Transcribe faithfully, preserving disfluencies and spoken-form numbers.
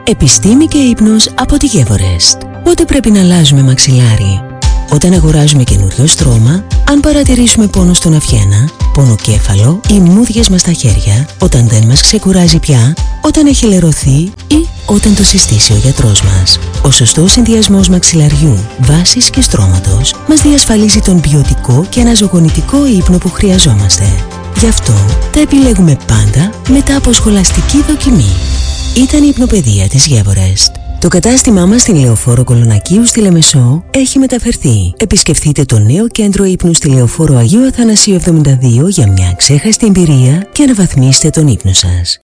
Επιστήμη και ύπνος από τη Γεύορεστ. Πότε πρέπει να αλλάζουμε μαξιλάρι? Όταν αγοράζουμε καινούριο στρώμα, αν παρατηρήσουμε πόνο στον αυγένα, πονοκέφαλο ή μούδιες μας στα χέρια, όταν δεν μας ξεκουράζει πια, όταν έχει λερωθεί ή όταν το συστήσει ο γιατρός μας. Ο σωστός συνδυασμός μαξιλαριού, βάσης και στρώματος μας διασφαλίζει τον ποιοτικό και αναζωογονητικό ύπνο που χρειαζόμαστε. Γι' αυτό τα επιλέγουμε πάντα μετά από σχολαστική δοκιμή. Ήταν η υπνοπαιδεία της Γεύορεστ. Το κατάστημά μας στην Λεωφόρο Κολονακίου στη Λεμεσό έχει μεταφερθεί. Επισκεφτείτε το νέο κέντρο ύπνου στη Λεωφόρο Αγίου Αθανασίου εβδομήντα δύο για μια ξέχαστη εμπειρία και αναβαθμίστε τον ύπνο σας.